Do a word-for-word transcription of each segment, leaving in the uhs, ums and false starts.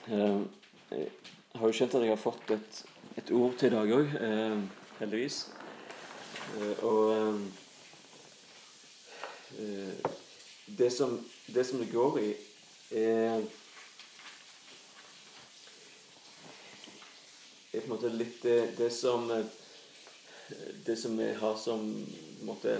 Eh, Jeg har jo skjønt at jeg har fått et, et ord til i dag òg, eh, heldigvis. Eh, og eh, det, som, det som det går i, er, er på en måte litt det, det som det som vi har som på en måte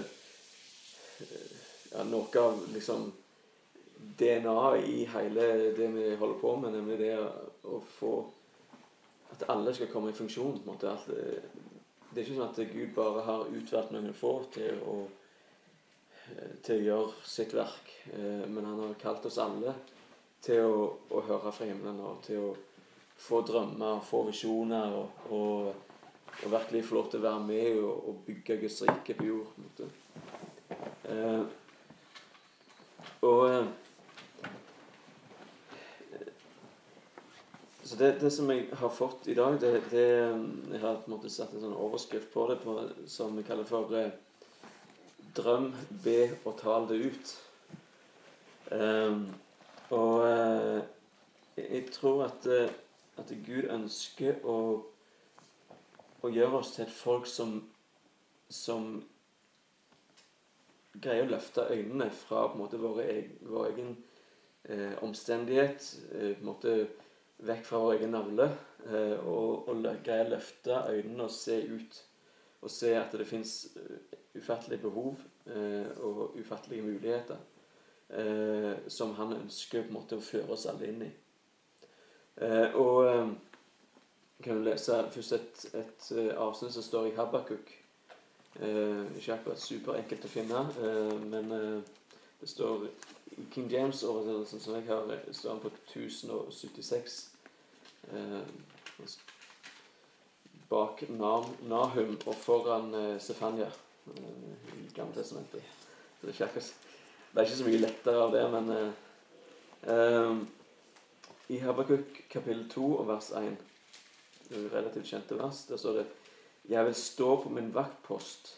ja, noe av liksom D N A i hele det vi holder på med, nemlig det å få at alle skal komme i funksjon. På en måte. At det er ikke sånn at Gud bare har utvalgt noen få til å, til å gjøre sitt verk, men han har kalt oss alle til å, å høre fra himmelen og til å få drømmer, få visjoner og, og, og virkelig få lov til å være med og, og bygge Guds rike på jord. På en måte. Eh, og Så det, det som jeg har fått i dag, det, det jeg har på en måte satt en sånn overskrift på det, på, som vi kaller for eh, drøm, be og tal det ut. Um, og eh, jeg tror at, at Gud ønsker å, å gjøre oss til et folk som, som greier å løfte øynene fra på en måte vår egen, vår egen eh, omstendighet, eh, på en måte vekk fra vår egen navle, eh, og, og greie å løfte øynene og se ut, og se at det finnes ufattelige behov eh, og ufattelige muligheter eh, som han ønsker på en måte å føre oss alle inn i. Eh, og eh, kan vi lese først et, et avsnitt som står i Habakuk. Eh, ikke akkurat super enkelt å finne, eh, men eh, det står i King James oversettelsen som jeg har, står han på tusen syttiseks. Eh, bak Nahum og foran eh, Sefania eh, i Gamle Testamentet. Så det er, ikke, det er ikke så mye lettere av det, men eh, eh, i Habakuk kapittel to og vers én, det er relativt kjente vers, der står det: Jeg vil stå på min vaktpost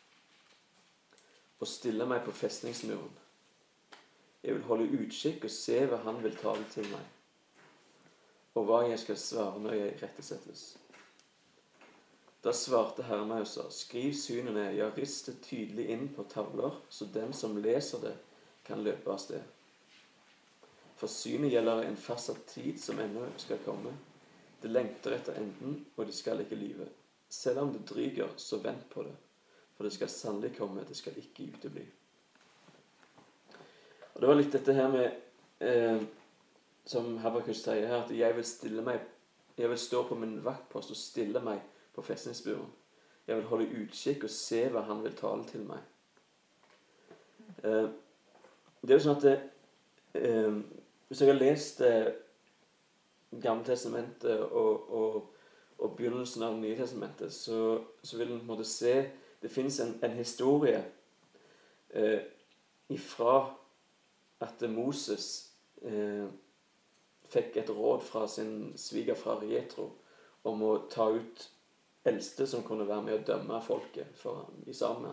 og stille meg på festningsmuren. Jeg vil holde utkikk og se hva han vil tale til meg, og hva jeg skal svare når jeg rettesettes. Da svarte Herren meg og sa: Skriv synene, ja, rist det tydelig inn på tavler, så dem som leser det, kan løpe av sted. For synet gjelder en fastsatt tid som ennå skal komme. Det lengter etter enden, og de skal ikke lyve. Selv om det dryger, så vent på det, for det skal sannelig komme, det skal ikke utebli. Og det var litt dette her med, eh, som Habakuk sier her, at jeg vil stille meg, jeg vil stå på min vaktpost og stille meg på festningsmuren. Jeg vil holde utkikk og se hva han vil tale til meg. Eh, det er jo sånn at det, eh, hvis jeg har lest eh, Gamle Testamentet og, og, og begynnelsen av Nye Testamentet, så, så vil en på en måte se, det finnes en, en historie eh, ifra at Moses eh, fikk et råd fra sin svigerfar Jetro om å ta ut eldste som kunne være med å dømme folket for, i sammen.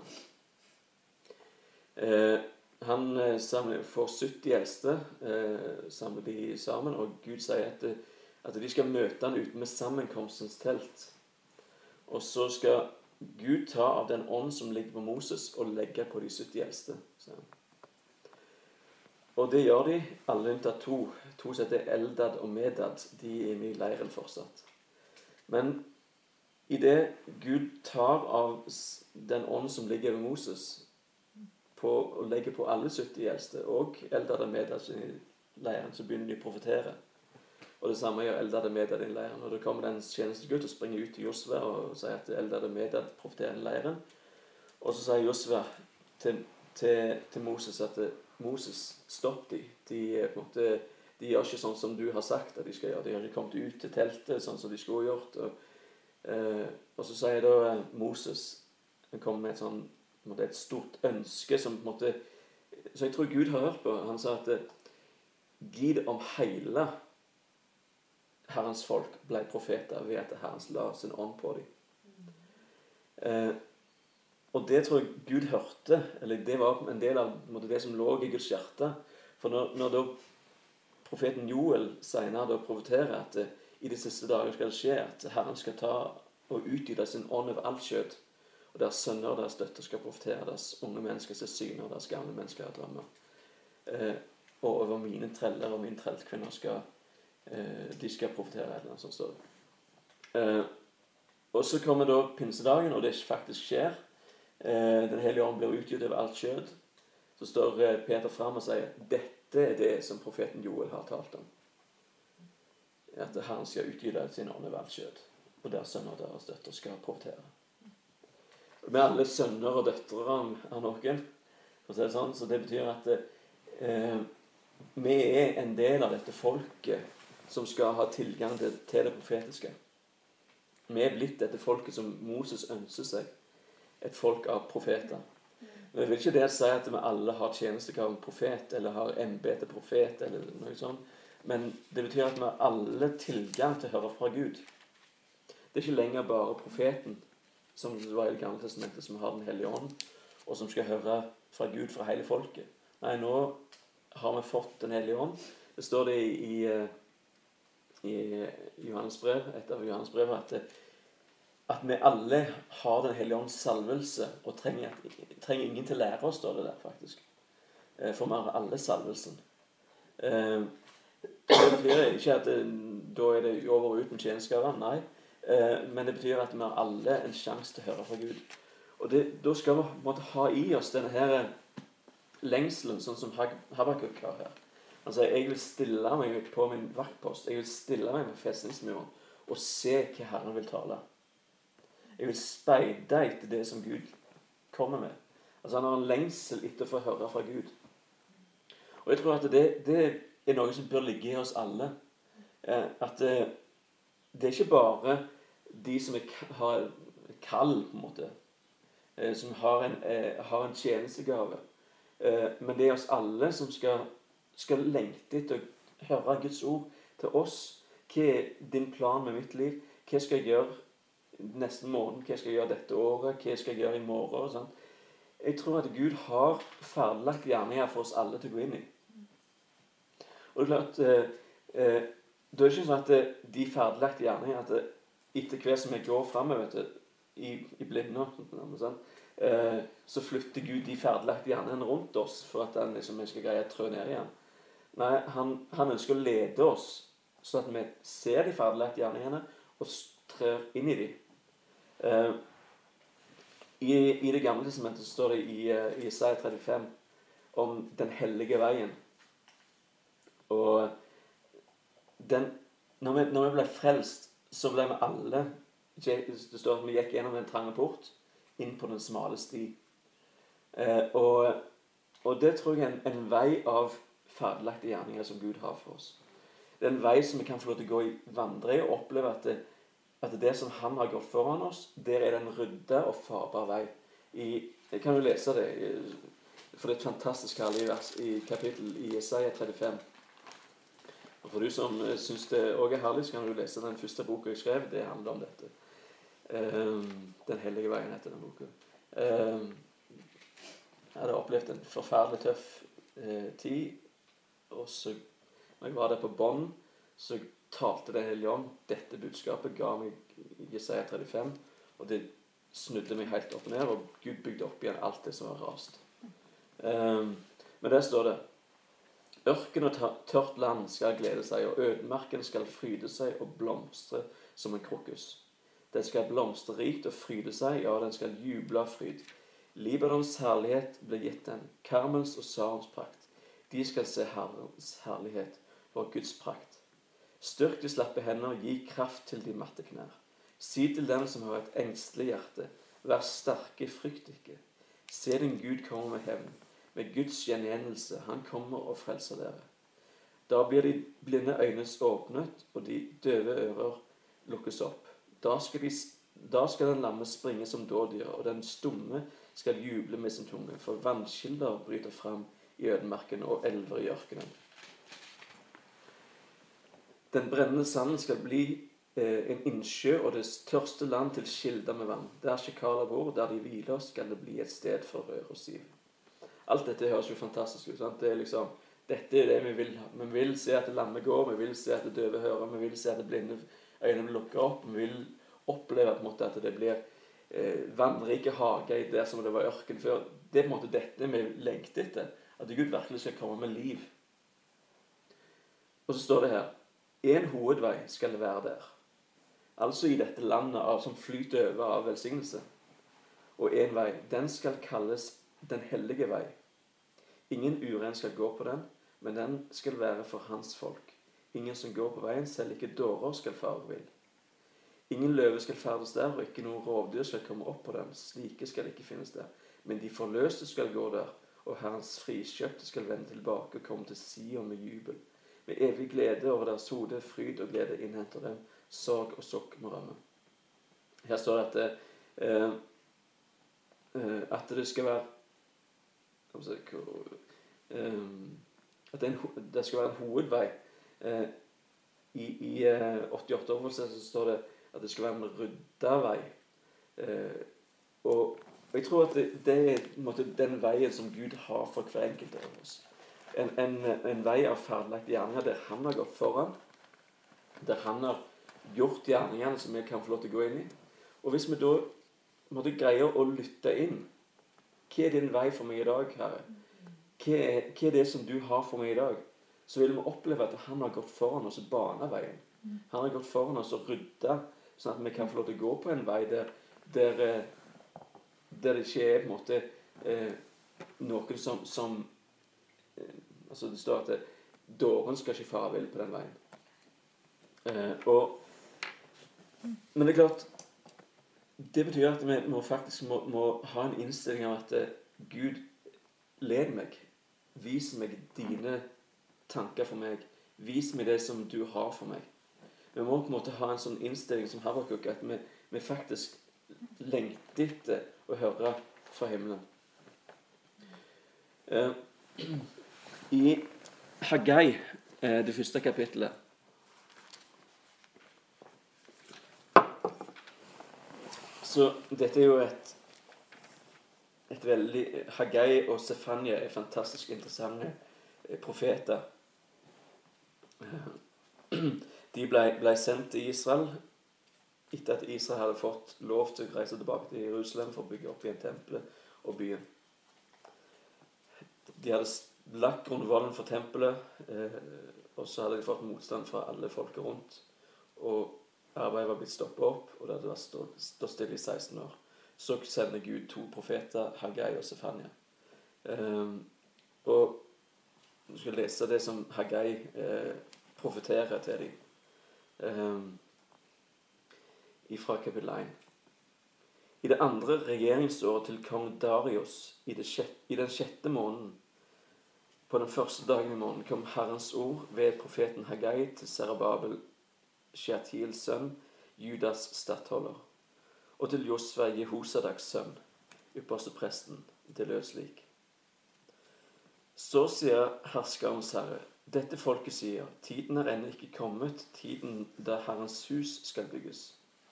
Eh, han eh, samler, får sytti eldste, eh, samler de sammen, og Gud sier at, at de skal møte han ute med sammenkomstens telt. Og så skal Gud ta av den ånd som ligger på Moses og legge på de sytti eldste. Så. Og det gjør de, alle unntatt to. To som heter Eldad og Medad. De er inne i leiren fortsatt. Men i det Gud tar av den ånd som ligger ved Moses på, og legger på alle sytti eldste, og Eldad og Medad i leiren, så begynner de å profetere. Og det samme gjør Eldad og Medad i leiren. Og da kommer den tjenestegutt og springer ut til Josva og sier at Eldad og Medad profeterer i leiren. Og så sier Josva til, til, til Moses at Moses, stopp de. De, på en måte, de gjør ikke sånn som du har sagt at de skal gjøre. De har ikke kommet ut til teltet sånn som de skulle gjort. Og, eh, og så sier da Moses, han kommer med et, sånn, et stort ønske som på en måte, så jeg tror Gud har hørt på. Han sa at Gid om hele Herrens folk ble profeter ved at Herrens la sin ånd på dem. Eh, Og det tror jeg Gud hørte, eller det var en del av en måte, det som lå i Guds hjerte. For når, når da profeten Joel senere da profeterer at det, i de siste dager skal det skje at Herren skal ta og utgyte sin ånd over alt kjøtt, og deres sønner og deres døtter skal profetere, deres unge mennesker skal syne, og deres gamle mennesker har drømmer. Eh, og over mine treller og mine trellkvinner skal eh, de skal profetere, eller noe sånt står det. Eh, og så kommer da pinsedagen, og det faktisk skjer. Eh, den hellige ånd blir utgitt over alt kjøtt. Så står eh, Peter frem og sier, dette er det som profeten Joel har talt om. At han skal utgyte sin ånd over alt kjøtt, og deres sønner og deres døtter skal profetere. Vi er alle sønner og døtre av noen, for å si det sånn, så det betyr at eh, vi er en del av dette folket som skal ha tilgang til, til det profetiske. Vi er blitt dette folket som Moses ønsker seg, et folk av profeter. Men jeg vil ikke det si at vi alle har tjenestegav en profet, eller har embete profet, eller noe sånt, men det betyr at vi har alle tilgang til å høre fra Gud. Det er ikke lenger bare profeten, som det var i det gamle testamentet, som har den hellige ånd, og som skal høre fra Gud fra hele folket. Nei, nå har vi fått den hellige ånd. Det står det i, i, i Johannes brev, et av Johannes brev, at, at vi alle har den hellige ånds salvelse, og trenger, trenger ingen til å lære oss, står det der faktisk. For vi har alle salvelsen. Det betyr ikke at det, da er det over og uten tjenestegaver, nei. Men det betyr at vi har alle en sjanse til å høre fra Gud. Og det, da skal vi måtte ha i oss denne her lengselen, sånn som Habakuk har her. Han sier, jeg vil stille meg på min vaktpost, jeg vil stille meg med festningsmuren, og se hva Herren vil tale. Jeg vil speide etter det som Gud kommer med. Altså han har en lengsel etter å få høre fra Gud. Og jeg tror at det, det er noe som bør ligge i oss alle. At det, det er ikke bare de som er, har kall, på en måte, som har en, har en tjenestegave. Men det er oss alle som skal, skal lengte etter å høre Guds ord til oss. Hva er din plan med mitt liv? Hva skal jeg gjøre neste måned? Hva skal jeg gjøre dette året? Hva skal jeg gjøre i morgen? Og sånn. Jeg tror at Gud har ferdiglagt gjerninger for oss alle til å gå inn i. Og det er klart, eh, eh, det er ikke sånn at de ferdiglagte gjerningene, at etter hver som jeg går fremover i, i blinde, sånn, eh, så flytter Gud de ferdiglagte gjerningene rundt oss for at han liksom, skal greie å trø ned igjen. Nei, han, han ønsker å lede oss så at vi ser de ferdiglagte gjerningene og trør inn i de. Eh, i, I det gamle testamentet står det i, i Jesaja trettifem om den hellige veien. Og den, når, vi, når vi ble frelst, så ble vi alle, det står at vi gikk gjennom en trange port, inn på den smale sti. Eh, og, og det tror jeg er en, en vei av ferdiglagte gjerninger som Gud har for oss. Det er en vei som vi kan få lov til å gå i vandre i, og oppleve at det, at det som han har gått foran oss, der er det en rydde og farbar vei. I, jeg kan jo lese det, for det er et fantastisk herlig vers i kapittel i Jesaja trettifem. Og for du som synes det også er herlig, så kan du lese den første boka jeg skrev. Det handler om dette. Um, den hellige veien heter den boka. Um, jeg hadde opplevd en forferdelig tøff eh, tid. Og så, når jeg var der på bånd, så talte den hellige ånd. Dette budskapet ga meg Jesaja trettifem. Og det snudde meg helt opp og ned, og Gud bygde opp igjen alt det som var rast. Um, men der står det, ørken og tørt land skal glede seg, og ødemarken skal fryde seg og blomstre som en krokus. Den skal blomstre rikt og fryde seg, ja, den skal juble av fryd. Libanons herlighet ble gitt den, Karmels og Sarons prakt. De skal se Herrens herlighet og Guds prakt. Styrk de slappe hender, gi kraft til de matte knær. Si til den som har et engstelig hjerte, vær sterke, frykt ikke. Se din Gud komme med hevn. Med Guds gjengjennelse, han kommer og frelser dere. Da blir de blinde øynes åpnet, og de døve ører lukkes opp. Da skal, de, da skal den lamme springe som dådyr, og den stumme skal juble med sin tunge, for vannkilder bryter fram i ødemarken og elver i ørkenen. Den brennende sanden skal bli eh, en innsjø, og det tørste land til kilder med vann. Der sjikaler bor, der de hviler, skal det bli et sted for rør og siv. Alt dette høres jo fantastisk ut, sant? Det er liksom dette er det vi vil ha. Vi vil se at det lammet går, vi vil se at det døve hører, vi vil se at det blinde øynene lukker opp, vi vil oppleve på en måte at det blir eh, vannrike hager der som det var ørken før. Det er på en måte dette vi lengter etter, at Gud virkelig skal komme med liv. Og så står det her, en hovedvei skal det være der. Altså i dette landet av, som flyter over av velsignelse. Og en vei, den skal kalles den hellige vei. Ingen uren skal gå på den, men den skal være for hans folk. Ingen som går på veien, selv ikke dårer skal fare vill. Ingen løve skal ferdes der, og ikke noen rovdyr skal komme opp på den. Slike skal ikke finnes der. Men de forløste skal gå der, og Herrens frikjøpte skal vende tilbake og komme til Sion med jubel. Med evig glede over deres hode, fryd og glede innhenter dem, sorg og sukk må rømme. Her står det at det, eh, at det skal være eh, at det, en, det skal være en hovedvei. Eh, I i eh, åttiåtte-oversettelsen så står det at det skal være en rydda vei. Eh, og jeg tror at det, det er på en måte, den veien som Gud har for hver enkelt av oss. En, en, en vei av ferdelagte gjerninger der han har gått foran, der han har gjort gjerningene som vi kan få lov til å gå inn i. Og hvis vi da måtte greie å lytte inn, hva er din vei for meg i dag, Herre? Hva er, hva er det som du har for meg i dag? Så vil vi oppleve at han har gått foran oss og banet veien. Han har gått foran oss og ryddet, sånn at vi kan få lov til å gå på en vei der, der, der det ikke er på en måte eh, noen som, som eh, altså det står at det, dåren skal ikke fare vill på den veien. Eh, og, men det er klart, det betyr at vi må faktisk må, må ha en innstilling av at eh, Gud led meg, vis meg dine tanker for meg, vis meg det som du har for meg. Vi må på en måte ha en sånn innstilling som Habakuk, at vi, vi faktisk lengter etter å høre fra himmelen. Eh, I Haggai, eh, det første kapittelet, så dette er jo et et veldig Haggai og Sefania er fantastisk interessante profeter. De ble, ble sendt til Israel etter at Israel hadde fått lov til å reise tilbake til Jerusalem for å bygge opp igjen tempelet og byen. De hadde lagt grunnvollen for tempelet, eh, og så hadde de fått motstand fra alle folket rundt. Og arbeidet var blitt stoppet opp, og det hadde vært stått, stått stille i seksten år. Så sender Gud to profeter, Haggai og Sefania. Um, og du skal lese det som Haggai eh, profeterer til dem. Um, ifra kapittel én. I det andre regjeringsåret til kong Darius, i, det sjette, i den sjette måneden, på den første dagen i måneden, kom Herrens ord ved profeten Haggai til Serubabel, Shealtiels sønn, Judas stattholder, og til Josva, Jehosadaks sønn, ypperste presten. Det lød slik. Så sier herskerens herre, dette folket sier, tiden er ennå ikke kommet, tiden da Herrens hus skal bygges.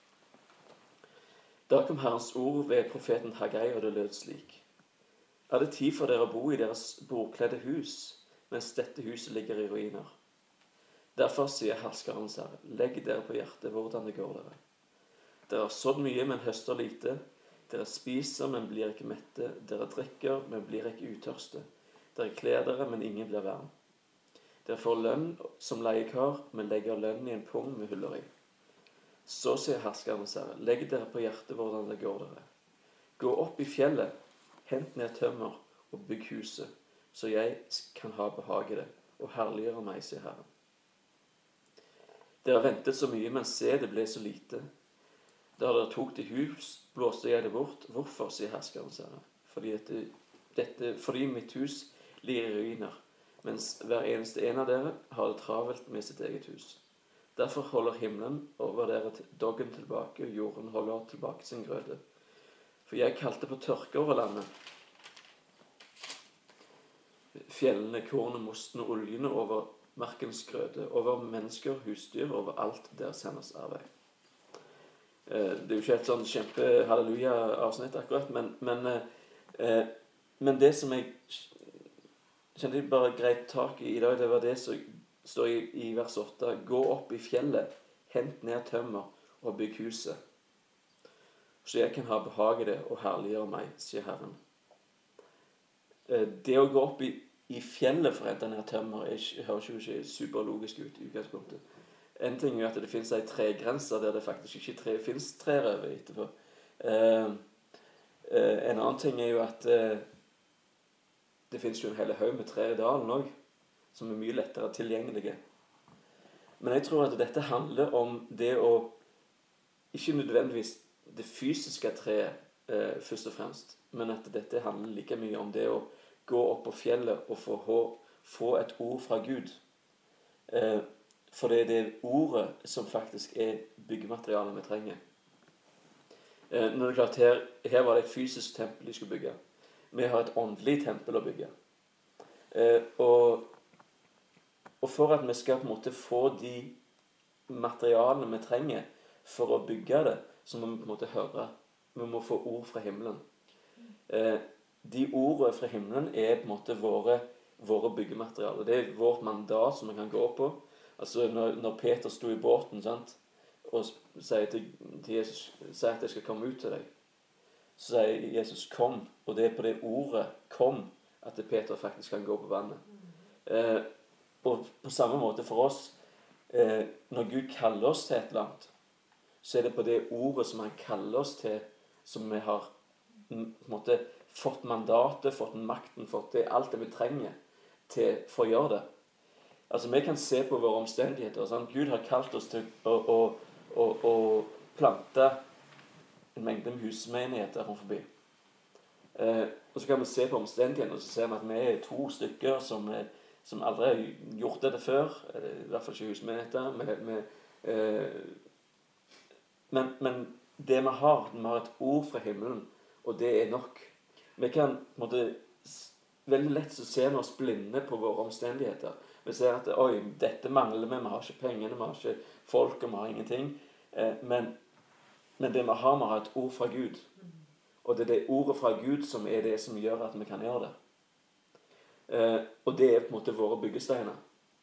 Da kom Herrens ord ved profeten Haggai, og det lød slik. Er det tid for dere å bo i deres bordkledde hus, mens dette huset ligger i ruiner? Derfor sier herskerens herre, legg dere på hjertet hvordan det går dere. Dere har sådd mye, men høster lite. Dere spiser, men blir ikke mette. Dere drikker, men blir ikke utørste. Dere kler dere, men ingen blir varm. Dere får lønn som leiekar, men legger lønn i en pung med huller i. Så sier herskerens herre, legg dere på hjertet hvordan det går dere. Gå opp i fjellet, hent ned tømmer og bygg huset, så jeg kan ha behag i det, og herliggjøre meg, sier Herren. Dere har ventet så mye, men se, det ble så lite. Da dere tok til hus, blåste jeg det bort. Hvorfor, sier herskerens herre? Fordi, dette, dette, fordi mitt hus ligger i ruiner, mens hver eneste en av dere har det travelt med sitt eget hus. Derfor holder himmelen over dere doggen tilbake, og jorden holder tilbake sin grøde. For jeg kalte på tørke over landet. Fjellene, kornet, mosten og oljene over markens grøde, over mennesker, husdyr, over alt deres henders arbeid. Det er jo ikke et sånn kjempe-halleluja-avsnitt akkurat, men, men, eh, men det som jeg kjente jeg bare greit tak i i dag. Det var det som står i, i vers åtte. Gå opp i fjellet, hent ned tømmer og bygg huset. Så jeg kan ha behag i det og herliggjøre meg, sier Herren. Det å gå opp i, i fjellet for å hente ned tømmer jeg høres jo ikke superlogisk ut i utgangspunktet. En ting er at det finnes en tregrense der det faktisk ikke tre, finnes trær over etterpå. Eh, eh, en annen ting er jo at eh, det finnes jo en hele haug med trær i dalen også, som er mye lettere tilgjengelige. Men jeg tror at dette handler om det å, ikke nødvendigvis det fysiske treet eh, først og fremst, men at dette handler like mye om det å gå opp på fjellet og få, få et ord fra Gud. Eh, for det er det ordet som faktisk er byggematerialet vi trenger. Eh, når det er klart, her, her var det et fysisk tempel de skulle bygge. Vi har et åndelig tempel å bygge. Eh, og, og for at vi skal på en måte få de materialene vi trenger for å bygge det, så må vi på en måte høre. Vi må få ord fra himmelen. Eh, de ordene fra himmelen er på en måte våre, våre byggematerialer. Det er vårt mandat som vi kan gå på. Altså når, når Peter sto i båten, sant, og sier til, til Jesus, sier at jeg skal komme ut til deg, så sier Jesus kom, og det er på det ordet kom at Peter faktisk kan gå på vannet. Eh, og på samme måte for oss, eh, når Gud kaller oss til et eller annet, så er det på det ordet som han kaller oss til, som vi har på en måte fått mandatet, fått makten, fått det, alt det vi trenger til for å gjøre det. Altså vi kan se på våre omstendigheter. Sånn. Gud har kalt oss til å, å, å, å plante en mengde husmenigheter rundt forbi. Eh, og så kan vi se på omstendighetene, og så ser vi at vi er to stykker som, er, som aldri har gjort dette før. I hvert fall ikke husmenigheter. Vi, vi, eh, Men, men det vi har, vi har et ord fra himmelen, og det er nok. Vi kan på en måte, veldig lett så ser vi oss blinde på våre omstendigheter. Vi ser at oi, dette mangler vi, vi har ikke pengene, vi har ikke folk, og vi har ingenting. Eh, men, men det vi har, vi har et ord fra Gud. Og det er det ordet fra Gud som er det som gjør at vi kan gjøre det. Eh, og det er på en måte våre byggesteiner.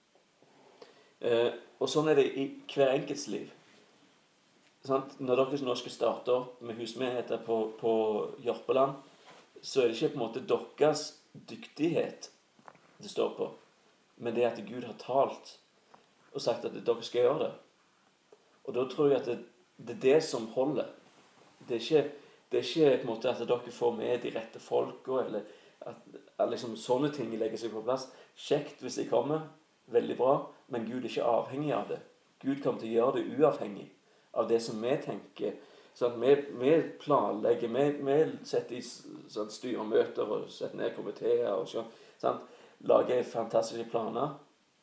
Eh, og sånn er det i hver enkelts liv. Sant? Når dere nå skal starte opp med husmenigheter på, på Jørpeland, så er det ikke på en måte deres dyktighet det står på, men det er at Gud har talt og sagt at dere skal gjøre det. Og da tror jeg at det, det er det som holder. Det er ikke, det er ikke på en måte at dere får med de rette folka, eller at, at liksom sånne ting legger seg på plass. Kjekt hvis de kommer, veldig bra, men Gud er ikke avhengig av det. Gud kommer til å gjøre det uavhengig av det som vi tenker. Sånn, vi, vi planlegger, vi, vi setter i sånn, styremøter og setter ned komiteer og sånn, sånn, lager fantastiske planer.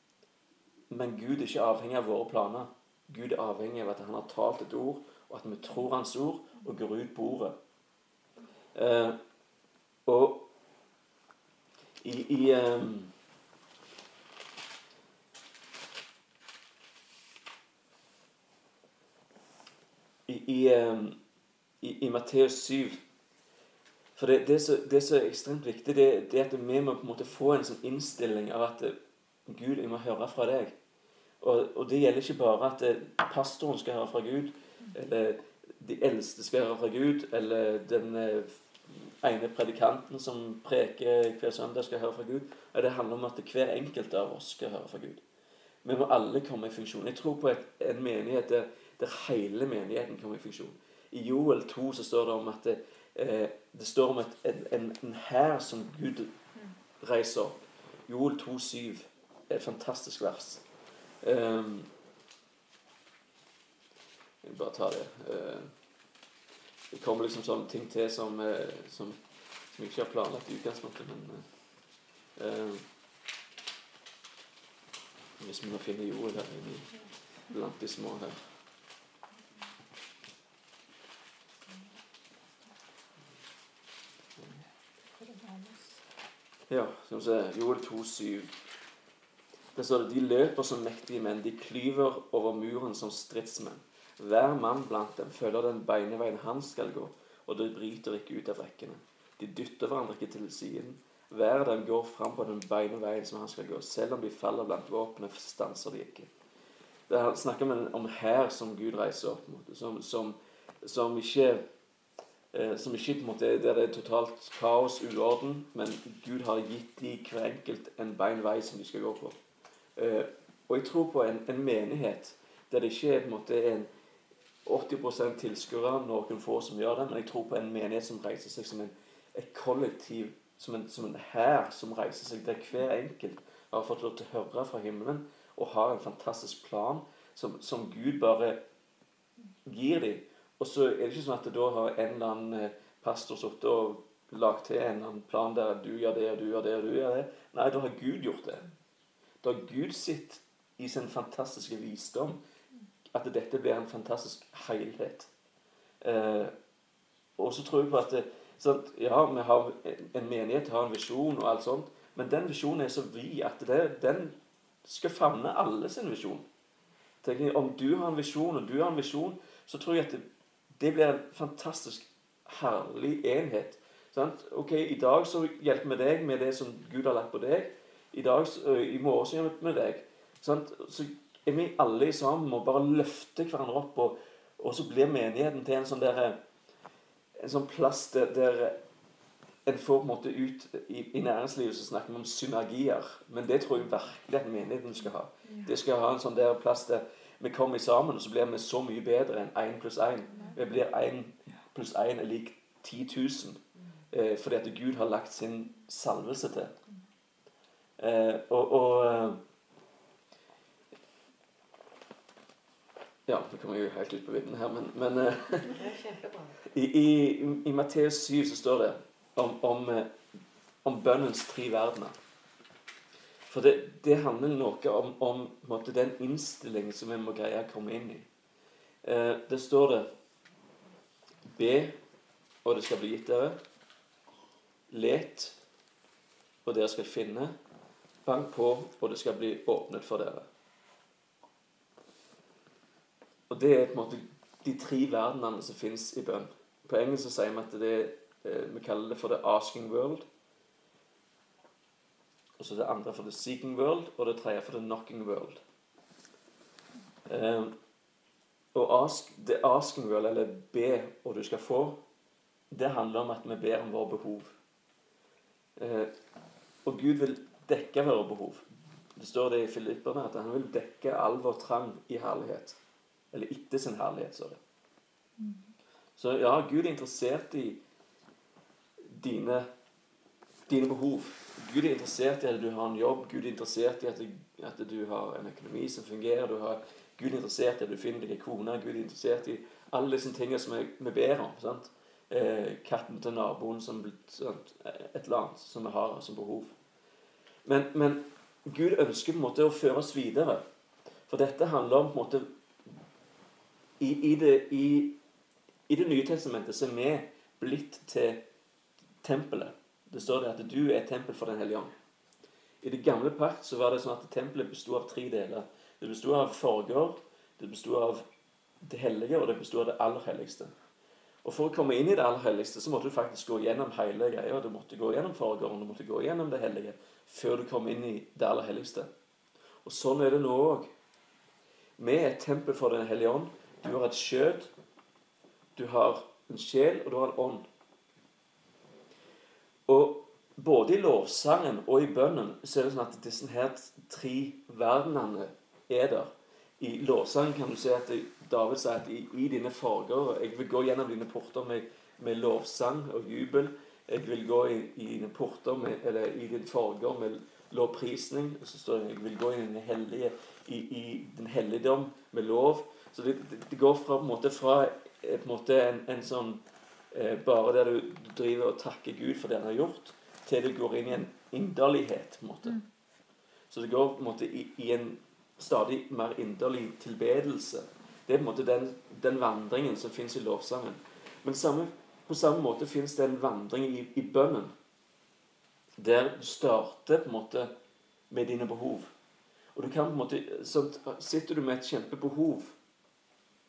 Men Gud er ikke avhengig av våre planer. Gud er avhengig av at han har talt et ord, og at vi tror hans ord og går ut på ordet. Eh, og i, i um, I, i, i, i Matteus syv. For det, det, er så, det er så ekstremt viktig, det, det er at vi må på en måte få en sånn innstilling av at Gud, jeg må høre fra deg. Og, og det gjelder ikke bare at pastoren skal høre fra Gud, eller de eldste skal høre fra Gud, eller den ene predikanten som preker hver søndag skal høre fra Gud. Det handler om at hver enkelt av oss skal høre fra Gud. Vi må alle komme i funksjon. Jeg tror på et, en menighet der der hele menigheten kommer i funksjon. I Joel to så står det om at det, eh, det står om et, en, en hær som Gud reiser opp. Joel to syv er et fantastisk vers. Um, jeg vil bare ta det. Uh, det kommer liksom sånne ting til som, uh, som, som jeg ikke har planlagt i utgangspunktet, men uh, hvis vi må finne Joel her inne blant de små her. Ja, som sier Joel to syv. Det står det, de løper som mektige menn, de klyver over muren som stridsmenn. Hver mann blant dem følger den beineveien han skal gå, og de bryter ikke ut av rekkene. De dytter hverandre ikke til siden. hver dag går frem på den beine veien som han skal gå. Selv om de faller blant våpnene, stanser de ikke. Det snakker man om her som Gud reiser opp, på en måte, som, som, som ikke, eh, som ikke på en måte, der det er totalt kaos, uorden, men Gud har gitt de hver enkelt en bein vei som de skal gå på. Eh, og jeg tror på en, en menighet der det ikke er på en måte en åtti prosent tilskuere, noen få som gjør det, men jeg tror på en menighet som reiser seg som en, et kollektiv, som en, som en hær som reiser seg, der hver enkelt har fått lov til å høre fra himmelen, og har en fantastisk plan som, som Gud bare gir dem. Og så er det ikke sånn at det da har en eller annen pastor suttet og lagt til en eller annen plan der du gjør det, og du gjør det, og du gjør det. Nei, da har Gud gjort det. Da har Gud sitt i sin fantastiske visdom at dette blir en fantastisk helhet. Eh, og så tror jeg på at det, sånn, ja, vi har en menighet, har en visjon og alt sånt, men den visjonen er så vid at det, den skal favne alle sin visjon. Tenker jeg, om du har en visjon, og du har en visjon, så tror jeg at det, det blir en fantastisk herlig enhet. Sant? Ok, i dag så hjelper vi deg med det som Gud har lagt på deg. I dag, i morgen så hjelper vi deg. Sant? Så er vi alle sammen og bare løfte hverandre opp, og, og så blir menigheten til en sånn der, en sånn plass der, der en får på en måte ut i, i næringslivet så snakker vi om synergier, men det tror jeg virkelig at menigheten skal ha. Det skal ha en sånn der plass der vi kommer sammen, og så blir vi så mye bedre enn én pluss én. Vi blir én pluss én er lik ti tusen, eh, fordi at Gud har lagt sin salvelse til. Eh, og, og ja, nå kommer jeg jo helt ut på vidden her, men, men eh, i, i, i Matteus syv så står det Om, om, om bønnens tre verdener. For det, det handler noe om, om måte, den innstillingen som vi må greie å komme inn i. Eh, det står det: Be, og det skal bli gitt dere. Let, og dere skal finne. Bank på, og det skal bli åpnet for dere. Og det er på en måte de tre verdenene som finnes i bønn. På engelsk så sier vi at det er vi kaller det for the asking world, og så det andre for the seeking world, og det tredje for the knocking world. Um, og ask, the asking world, eller be og du skal få, det handler om at vi ber om våre behov. Uh, og Gud vil dekke våre behov. Det står det i Filipperne at han vil dekke all vår trang i herlighet, eller etter sin herlighet, så det. Så ja, Gud er interessert i Dine, dine behov. Gud er interessert i at du har en jobb. Gud er interessert i at, at du har en økonomi som fungerer. Du har, Gud er interessert i at du finner deg en kone. Gud er interessert i alle disse tingene som vi ber om. Sant? Eh, katten til naboen, som, sant? Et eller annet som vi har som behov. Men, men Gud ønsker på en måte å føre oss videre. For dette handler om på en måte i, i, det, i, i det nye testamentet så er vi blitt til tempelet. Det står det at du er tempel for den hellige ånd. I det gamle pakt så var det sånn at tempelet bestod av tre deler. Det bestod av forgård, det bestod av det hellige, og det bestod av det aller helligste. Og for å komme inn i det aller helligste så måtte du faktisk gå gjennom hele greia. Du måtte gå gjennom forgården, du måtte gå gjennom det hellige før du kom inn i det aller helligste. Og sånn er det nå også. Vi er et tempel for den hellige ånd. Du har et skjød, du har en sjel, og du har en ånd. Og både i lovsangen og i bønnen så er det sånn at disse her tre verdenene er der. I lovsangen kan du se at David sier at i, i dine forgårder, jeg vil gå gjennom dine porter med, med lovsang og jubel. Jeg vil gå i, i dine porter med, eller i din forgård med lovprisning. Og så står det jeg vil gå i den hellige, i, i den helligdom med lov. Så det, det, det går fra, på en måte, fra på en, måte en, en sånn bare der du driver og takker Gud for det han har gjort, til det går inn i en inderlighet på en måte. Så det går på en måte i, i en stadig mer inderlig tilbedelse. Det er på en måte den, den vandringen som finnes i lovsangen. Men samme, på samme måte finnes det en vandring i, i bønnen, der du starter på en måte med dine behov. Og du kan på en måte, så sitter du med et kjempebehov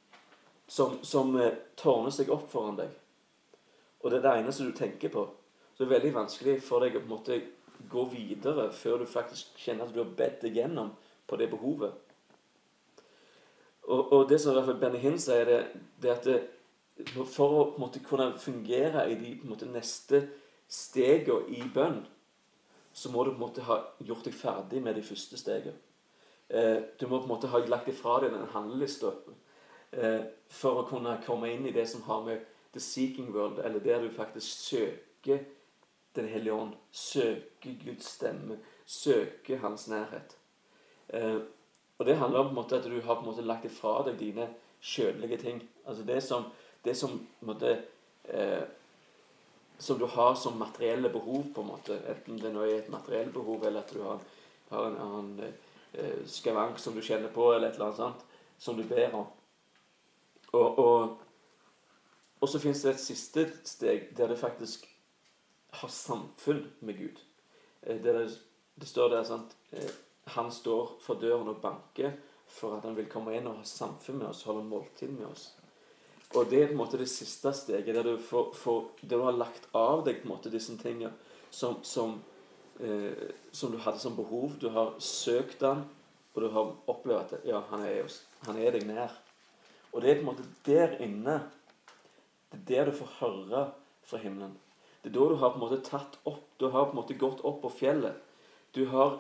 som, som tårner seg opp foran deg. Og det er det eneste du tenker på. så er det veldig vanskelig for deg å på en måte gå videre før du faktisk kjenner at du har bedt deg gjennom på det behovet. Og, og det som i hvert fall Benny Hinn sier, det, det at det, for å på en måte kunne fungere i de på en måte neste stegene i bønn, så må du på en måte ha gjort deg ferdig med de første stegene. Eh, du må på en måte ha lagt ifra deg den handlelista eh, for å kunne komme inn i det som har med the seeking world, eller der du faktisk søker Den hellige ånd, søker Guds stemme, søker hans nærhet. Eh, og det handler om på en måte at du har på en måte lagt ifra deg dine kjødelige ting. Altså det som, det som på en måte eh, som du har som materielle behov på en måte, enten det nå er et materielle behov, eller at du har, har en annen eh, skavank som du kjenner på, eller et eller annet sånt, som du ber om. Og, og, og så finnes det et siste steg der det faktisk har samfunn med Gud. Eh, der det, det står der, sant, eh, han står for døren og banker for at han vil komme inn og ha samfunn med oss, holde måltid med oss. Og det er på en måte det siste steget, der du, får, får, der du har lagt av deg på en måte disse tingene som, som, eh, som du hadde som behov. Du har søkt han, og du har opplevd at ja, han er, han er deg nær. Og det er på en måte der inne, det er der du får høre fra himmelen. Det er da du har på en måte tatt opp, du har på en måte gått opp på fjellet. Du har,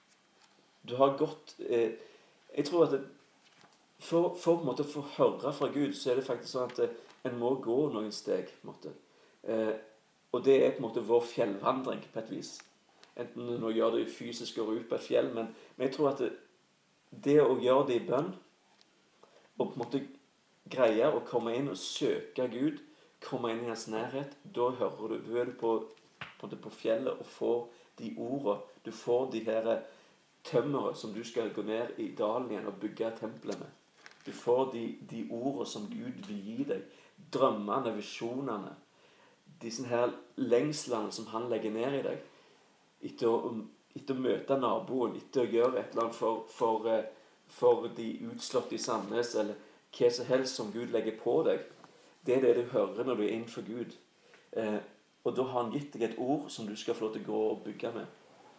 du har gått, eh, jeg tror at det, for, for på en måte å få høre fra Gud, så er det faktisk sånn at det, en må gå noen steg, på en måte. Eh, og det er på en måte vår fjellvandring, på et vis. Enten nå gjør det fysisk å gå ut på et fjell, men, men jeg tror at det, det å gjøre det i bønn, og på en måte greie å komme inn og søke Gud, komme inn i hans nærhet, da hører du, du er du på, på, på fjellet og får de ordene, du får de her tømmere som du skal gå ned i dalen igjen og bygge tempelet med. Du får de, de ordene som Gud vil gi deg, drømmene, visjonene, disse her lengslene som han legger ned i deg, etter å, etter å møte naboen, etter å gjøre et eller annet for, for, for de utslåtte i Sandnes, eller hva som helst som Gud legger på deg. Det er det du hører når du er innenfor Gud. Eh, og da har han gitt deg et ord som du skal få lov til å gå og bygge med.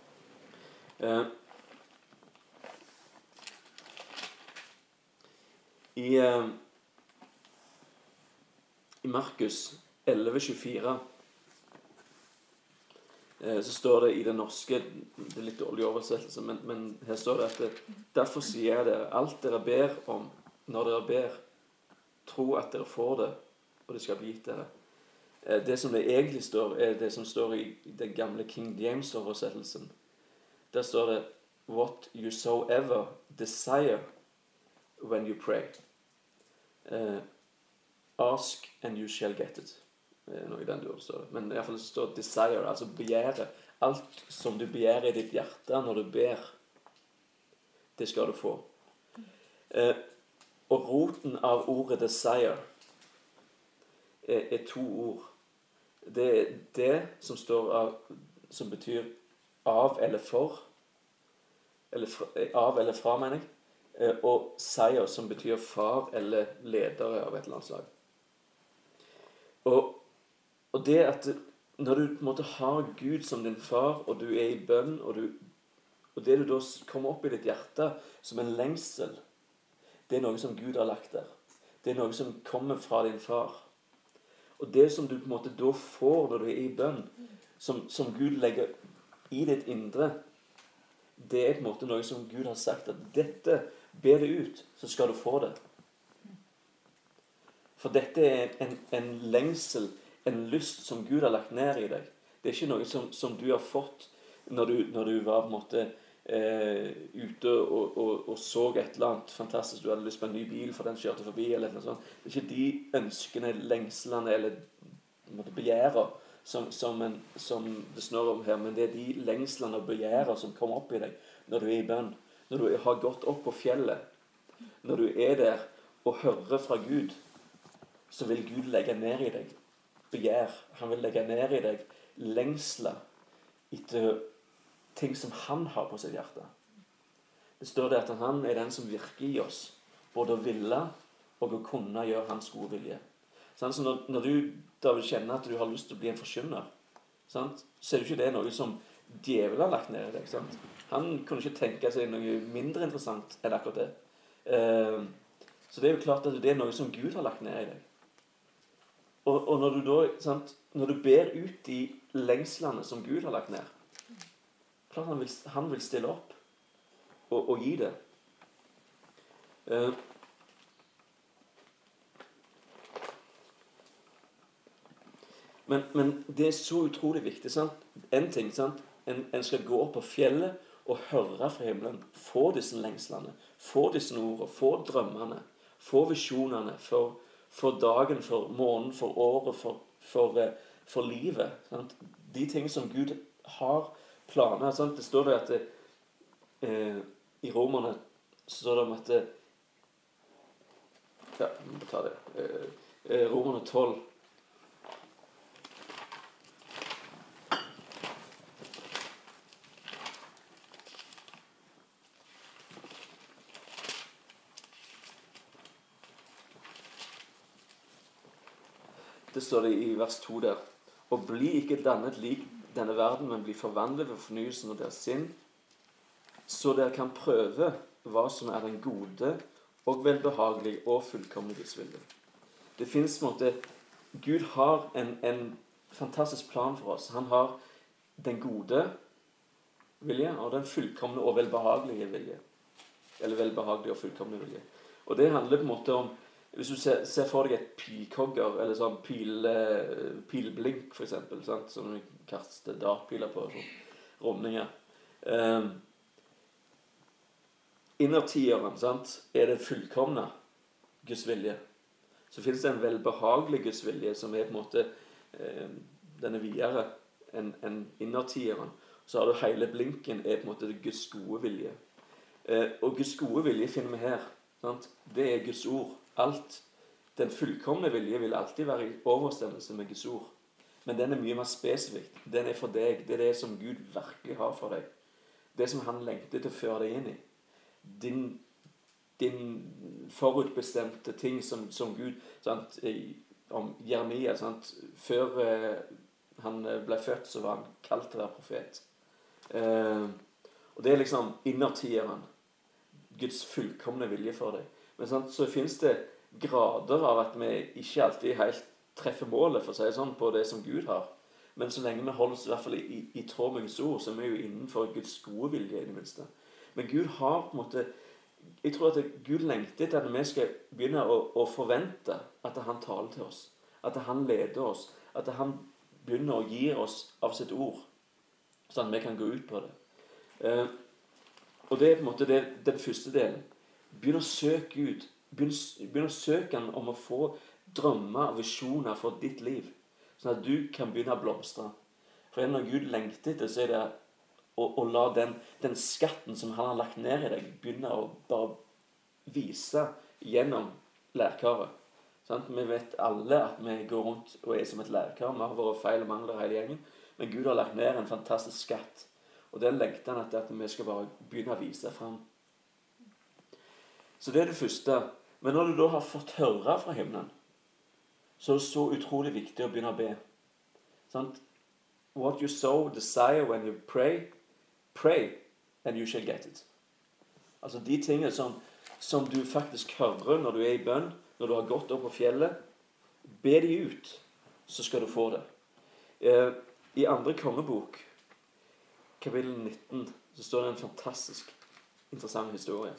Eh, I, eh, i Markus elleve tjuefire eh, så står det i det norske, det er litt dårlig oversettelse, men, men her står det at det, derfor sier jeg dere, alt dere ber om når dere ber, tro at dere får det, og det skal bli gitt dere. Eh, det som det egentlig står, er det som står i den gamle King James-oversettelsen. Der står det what you so ever desire when you pray. Eh, ask and you shall get it. Eh, noe i den duren står det. Men i hvert fall står det desire, altså begjære. Alt som du begjærer i ditt hjerte når du ber, det skal du få. Eh, og roten av ordet desire er, er to ord. Det er det som står av, som betyr av eller for, eller fra, av eller fra, mener jeg, og seier som betyr far eller ledere av et eller annet slag. Og, og det at når du på en måte har Gud som din far, og du er i bønn, og, du, og det du da kommer opp i ditt hjerte som en lengsel, det er noe som Gud har lagt der. Det er noe som kommer fra din far. Og det som du på en måte da får når du er i bønn, som, som Gud legger i ditt indre, det er på en måte noe som Gud har sagt at dette, ber det ut, så skal du få det. For dette er en, en lengsel, en lyst som Gud har lagt ned i deg. Det er ikke noe som, som du har fått når du, når du var på en måte eh, ute og, og, og så et eller annet fantastisk. Du hadde lyst på en ny bil for den kjørte forbi, eller noe sånt. Det er ikke de ønskene, lengslene eller begjærer som, som, en, som det snør om her, men det er de lengslene og begjærer som kommer opp i deg når du er i bønn. Når du har gått opp på fjellet, når du er der og hører fra Gud, så vil Gud legge ned i deg begjær. Han vil legge ned i deg lengsler etter ting som han har på sitt hjerte. Det står det at han er den som virker i oss, både å ville og å kunne gjøre hans gode vilje. Sånn, så når, når du da vil kjenne at du har lyst til å bli en forkynner, sant? Så er det ikke det noe som djevelen har lagt ned i deg. Sant? Han kunne ikke tenke seg noe mindre interessant enn akkurat det. Eh, så det er jo klart at det er noe som Gud har lagt ned i deg. Og, og når du da, sant, når du ber ut de lengslene som Gud har lagt ned, klart han vil, han vil stille opp og, og gi det. Eh, Men, men det er så utrolig viktig, sant? En ting, sant? En, en skal gå opp på fjellet og høre fra himmelen. Få disse lengslene, få disse ordene, få drømmene, få visjonene for, for dagen, for måneden, for året, for, for, for livet. Sant? De ting som Gud har planer. Sant? Det står det at det, eh, i Romerne står det om at det, ja, jeg må ta det. Eh, Romerne tolv. Det står det i vers to der. Og bli ikke dannet lik denne verden, men bli forvandlet ved fornyelsen av deres sinn, så dere kan prøve hva som er den gode og velbehagelige og fullkomne Guds vilje. Det finnes på en måte, Gud har en, en fantastisk plan for oss. Han har den gode vilje og den fullkomne og velbehagelige vilje. Eller velbehagelige og fullkomne vilje. Og det handler på en måte om, hvis du ser, ser for deg et pilkogger, eller sånn pil, pilblink for eksempel, sant? Som du kaster dartpiler på, sånn, rundninger. Um, Innertieren, sant, er det fullkomne Guds vilje. Så finnes det en velbehagelig Guds vilje, som er på en måte, um, den er videre enn en innertieren. Så har du hele blinken, er på en måte Guds gode vilje. Uh, og Guds gode vilje finner vi her, sant? Det er Guds ord. Alt, den fullkomne vilje vil alltid være i overensstemmelse med Guds ord. Men den er mye mer spesifikt. Den er for deg. Det er det som Gud virkelig har for deg. Det som han lengter til å føre deg inn i. Din, din forutbestemte ting som, som Gud, sant, om Jeremia, sant, før eh, han ble født, så var han kalt til å være profet. Eh, og det er liksom innertieren. Guds fullkomne vilje for deg. Men sant, så finnes det grader av at vi ikke alltid helt treffer målet, for å si det sånn, på det som Gud har. Men så lenge vi holder oss i hvert fall i, i tråd med Guds ord, så er vi jo innenfor Guds gode vilje i det minste. Men Gud har på en måte, jeg tror at Gud lengter til at vi skal begynne å, å forvente at han taler til oss, at han leder oss, at han begynner å gi oss av sitt ord, sånn at vi kan gå ut på det. Eh, og det er på en måte det, den første delen. Begynn å søke Gud. Begynn, begynn å søke han om å få drømmer og visjoner for ditt liv. Sånn at du kan begynne å blomstre. For når Gud lengter etter, så er det å, å la den, den skatten som han har lagt ned i deg, begynne å bare vise gjennom lærkaret. Sånn? Vi vet alle at vi går rundt og er som et lærkar. Vi har våre feil og mangler hele gjengen. Men Gud har lagt ned en fantastisk skatt. Og det lengter han etter at vi skal bare begynne å vise frem. Så det er det første. Men når du da har fått høre fra himmelen, så er det så utrolig viktig å begynne å be. Sant? What you sow, desire when you pray, pray and you shall get it. Altså de tingene som, som du faktisk hører når du er i bønn, når du har gått opp på fjellet, be de ut, så skal du få det. Eh, I andre kongebok, kapittel nitten, så står det en fantastisk interessant historie.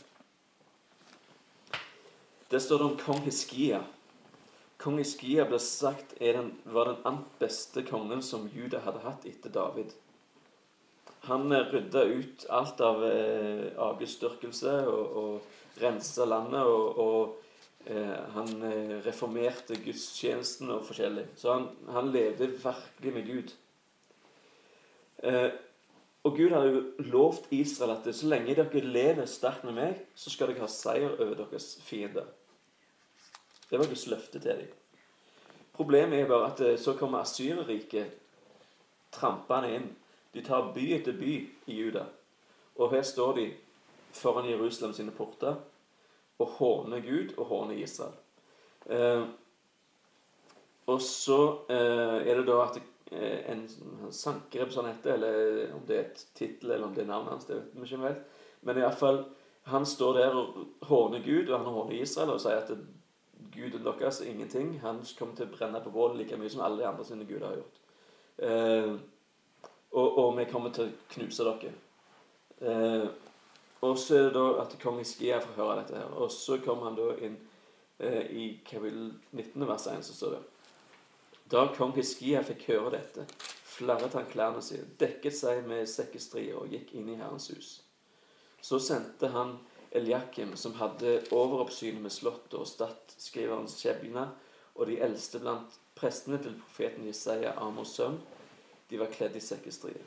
Det står det om kong Hiskia. Kong Hiskia ble sagt er den, var den ant beste kongen som Juda hadde hatt etter David. Han rydda ut alt av eh, avgudsdyrkelse og, og rensa landet, og, og eh, han eh, reformerte gudstjenesten og forskjellig. Så han, han levde virkelig med Gud. Eh, og Gud hadde jo lovt Israel at så lenge dere lever sterkt med meg, så skal dere ha seier over deres fiender. Det var Guds løfte til dem. Problemet er bare at så kommer Assyreriket trampende inn. De tar by etter by i Juda. Og her står de foran Jerusalem sine porter og håner Gud og håner Israel. Eh, og så eh, er det da at eh, en Sankerib sånn heter, eller om det er et titel, eller om det er navnet hans, det vet vi ikke helt. Men i hvert fall, han står der og håner Gud, og han håner Israel, og sier at det, Guden deres er ingenting. Han kommer til å brenne på bål like mye som alle de andre sine guder har gjort. Eh, og, og vi kommer til å knuse dere. Eh, og så er det da at kong Hiskia får høre dette her. Og så kommer han da inn eh, i kapittel nitten, vers én, så står det: Da kong Hiskia fikk høre dette, flerret han klærne sine, dekket seg med sekkestrier og gikk inn i Herrens hus. Så sendte han Eliakim, som hadde overoppsynet med slottet, og statsskriveren Shebna, og de eldste blant prestene til profeten Jesaja, Amos sønn, de var kledd i sekkestrier.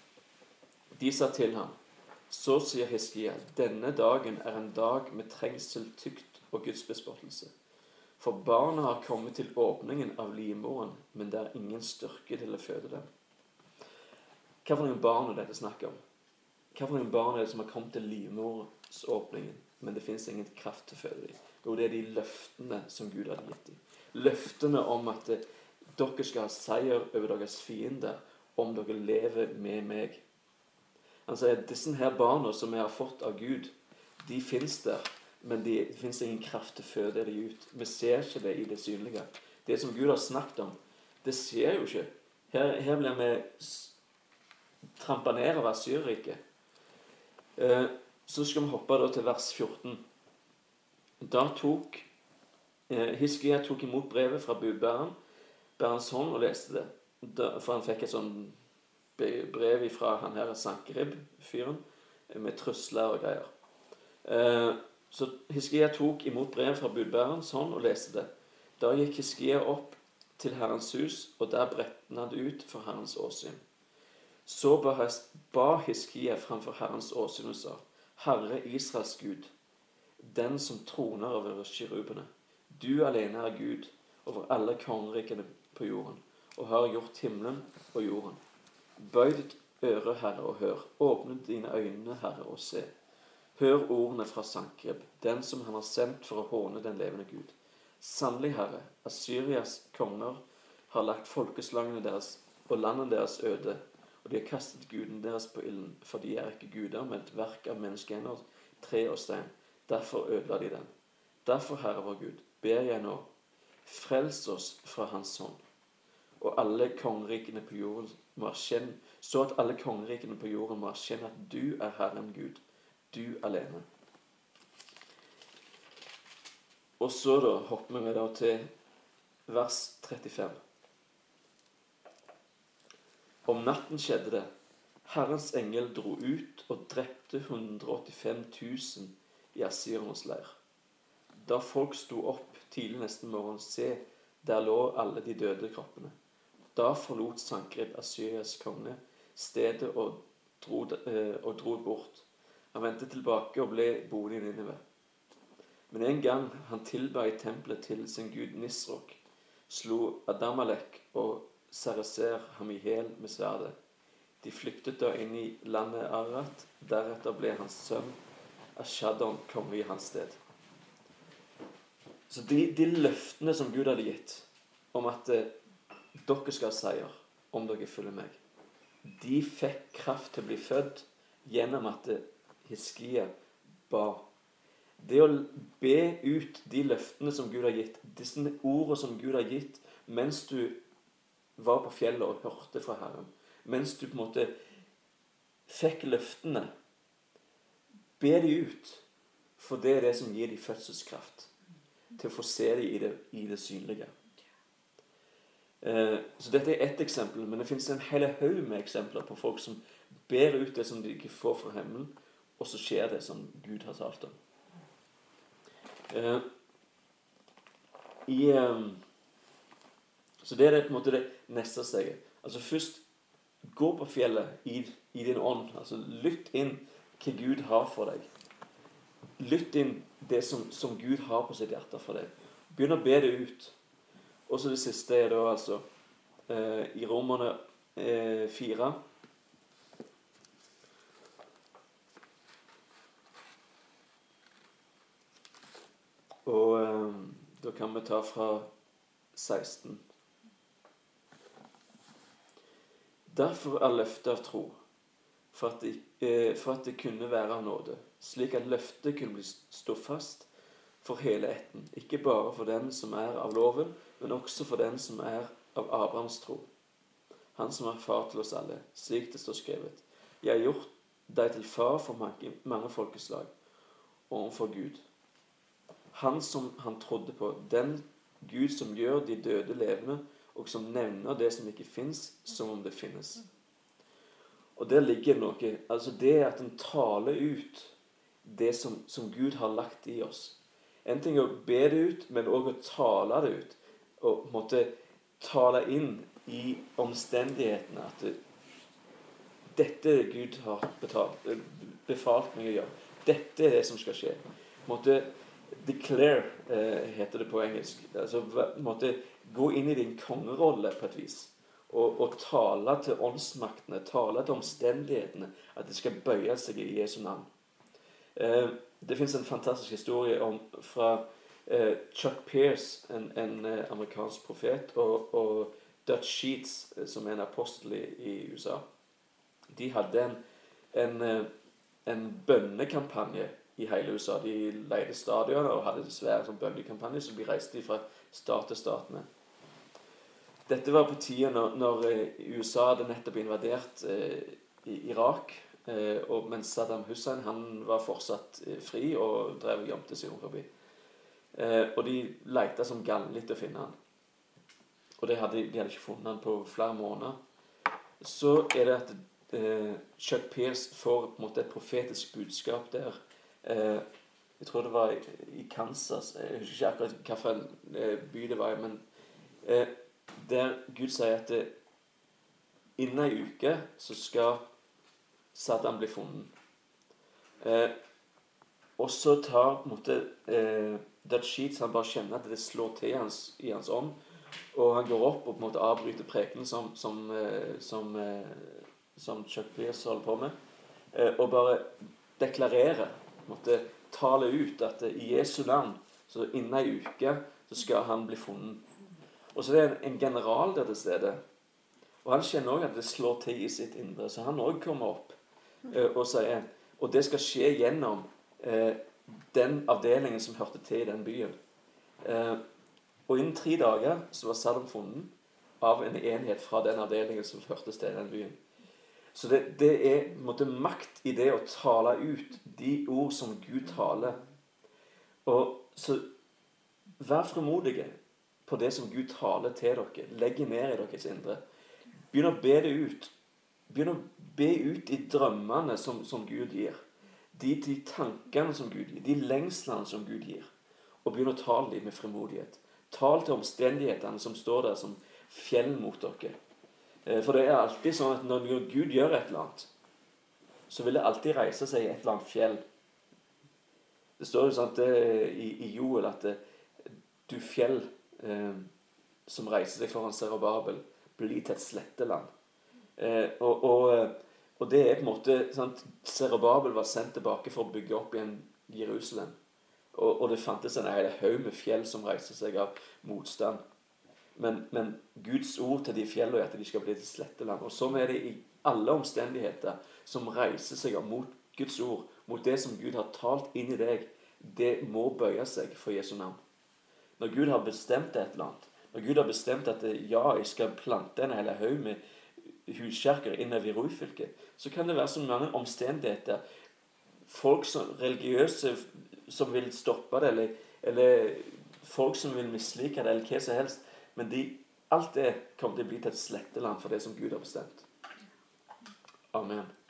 De sa til ham: Så sier Hiskia, denne dagen er en dag med trengsel, tykt og gudsbespottelse. For barna har kommet til åpningen av livmoren, men det er ingen styrke til å føde dem. Hva for noen barn er dette snakk om? Hva for noen barn er det som har kommet til livmorsåpningen, men det finnes ingen kraft til å føde dem? Jo, det er de løftene som Gud hadde gitt dem. Løftene om at dere skal ha seier over deres fiender om dere lever med meg. Han sier at disse her barna som vi har fått av Gud, de finnes der, men det de finnes ingen kraft til å føde dem ut. Vi ser ikke det i det synlige. Det som Gud har snakket om, det skjer jo ikke. Her, her blir vi trampet ned av Assyrriket. Eh, så skal vi hoppe da til vers fjorten. Da tok eh, Hiskia tok imot brevet fra budbæreren, bærens hånd, og leste det. Da, for han fikk et sånn brev fra han her Sankerib-fyren, med trusler og greier. Eh, så Hiskia tok imot brev fra budbærerens hånd og leste det. Da gikk Hiskia opp til Herrens hus, og der brettet han det ut for Herrens åsyn. Så ba Hiskia framfor Herrens åsyn og sa: Herre Israels Gud, den som troner over kirubene, du alene er Gud over alle kongerikene på jorden, og har gjort himmelen og jorden. Bøy ditt øre, Herre, og hør. Åpne dine øyne, Herre, og se. Hør ordene fra Sankerib, den som han har sendt for å håne den levende Gud. Sannelig, Herre, Assyrias konger har lagt folkeslagene deres og landet deres øde, og de har kastet guden deres på ilden, for de er ikke guder, men et verk av menneskehender, tre og stein. Derfor ødela de den. Derfor, Herre vår Gud, ber jeg nå, frels oss fra hans hånd, og alle kongerikene på jorden må erkjenne, så at alle kongerikene på jorden må erkjenne at du er Herren Gud, du alene. Og så da hopper vi da til vers trettifem. Om natten skjedde det. Herrens engel dro ut og drepte hundre og åttifem tusen i Assyrernes leir. Da folk sto opp tidlig neste morgen, se, der lå alle de døde kroppene. Da forlot Sankerib, Assyrias konge, stedet og dro, eh, og dro bort. Han vendte tilbake og ble boende i Nineve. Men en gang han tilba i tempelet til sin gud Nisrok, slo Adamalek og Sareser ham i hel med sverdet. De flyktet da inn i landet Arat. Deretter ble hans sønn Ashadon konge i hans sted. Så de, de løftene som Gud hadde gitt om at eh, dere skal ha seier om dere følger meg, de fikk kraft til å bli født gjennom at eh, Hiskia ba. Det å be ut de løftene som Gud har gitt, disse ordene som Gud har gitt mens du var på fjellet og hørte fra Herren, mens du på en måte fikk løftene, be de ut, for det er det som gir de fødselskraft til å få se de i det, i det synlige. Eh, så dette er ett eksempel, men det finnes en hele haug med eksempler på folk som ber ut det som de ikke får fra himmelen, og så skjer det som Gud har talt om. Eh, i eh, Så det er det på en måte det neste steget. Altså først gå på fjellet i, i din ånd. Altså lytt inn hva Gud har for deg. Lytt inn det som, som Gud har på sitt hjerte for deg. Begynn å be det ut. Og så det siste er da altså eh, i Romerne eh, fire. Og eh, da kan vi ta fra seksten. Derfor er løftet av tro, for at, det, eh, for at det kunne være av nåde, slik at løftet kunne bli stå fast for hele etten, ikke bare for den som er av loven, men også for den som er av Abrahams tro. Han som er far til oss alle, slik det står skrevet. Jeg har gjort deg til far for mange, mange folkeslag, overfor Gud. Han som han trodde på, den Gud som gjør de døde levende, og som nevner det som ikke finnes, som om det finnes. Og der ligger noe, altså det at en taler ut det som, som Gud har lagt i oss. En ting er å be det ut, men også å tale det ut. Og måtte tale inn i omstendighetene at det, dette Gud har betalt, befalt meg å gjøre. Dette er det som skal skje. Måtte declare, eh, heter det på engelsk. Altså måtte gå inn i din kongerolle på et vis. Og, og tale til åndsmaktene, tale til omstendighetene, at det skal bøye seg i Jesu navn. Eh, det finnes en fantastisk historie om, fra eh, Chuck Pierce, en, en eh, amerikansk profet, og, og Dutch Sheets, eh, som er en apostel i, i U S A. De hadde en, en, eh, en bønnekampanje i hele U S A. De leide stadioner og hadde dessverre en bønnekampanje, så de reiste fra stat til stat med. Dette var på tiden når, når U S A hadde nettopp invadert eh, i Irak, eh, og mens Saddam Hussein han var fortsatt eh, fri og drev og gjemte seg rundt forbi. Eh, og de lette som galne litt å finne han. Og de hadde, de hadde ikke funnet han på flere måneder. Så er det at eh, Chuck Pierce får på en måte et profetisk budskap der. Eh, jeg tror det var i, i Kansas. Jeg husker ikke akkurat hvilken eh, by det var i, men eh, der Gud sier at det, innen en uke så skal Saddam bli funnet. Eh, og så tar på en måte eh, Dutch Sheets, han bare kjenner at det slår til hans, i hans ånd, og han går opp og på en måte avbryter prekenen som, som, eh, som, eh, som Chuck Pierce holder på med, eh, og bare deklarerer, på en måte tale ut at eh, i Jesu navn, så innen en uke så skal han bli funnet. Og så er det en, en general der til stede. Og han kjenner også at det slår til i sitt indre. Så han også kommer opp eh, og sier, og det skal skje gjennom eh, den avdelingen som hørte til i den byen. Eh, og innen tre dager så var Saddam funnet av en enhet fra den avdelingen som hørte til i den byen. Så det, det er på en måte makt i det å tale ut de ord som Gud taler. Og så vær fremodige på det som Gud taler til dere. Legg ned i deres indre. Begynn å be det ut. Begynn å be ut de drømmene som, som Gud gir. De, de tankene som Gud gir. De lengslene som Gud gir. Og begynn å tale dem med fremodighet. Tal til omstendighetene som står der som fjell mot dere. For det er alltid sånn at når Gud gjør et eller annet, så vil det alltid reise seg i et eller annet fjell. Det står jo sånn i, i Joel at det, du fjell Eh, som reiser seg foran Zerubabel, blir til et sletteland. Eh, og, og, og det er på en måte sant, Zerubabel var sendt tilbake for å bygge opp igjen Jerusalem. Og, og det fantes en hel haug med fjell som reiser seg av motstand. Men, men Guds ord til de fjellene er at de skal bli til sletteland. Og sånn er det i alle omstendigheter som reiser seg mot Guds ord, mot det som Gud har talt inn i deg. Det må bøye seg for Jesu navn. Når Gud har bestemt et eller annet, når Gud har bestemt at ja, jeg skal plante en hele haug med huskjerker innover i Ryfylke, så kan det være så mange omstendigheter. Folk som religiøse som vil stoppe det, eller, eller folk som vil mislike det, eller hva som helst. Men de, alt det kommer til å bli til et sletteland for det som Gud har bestemt. Amen.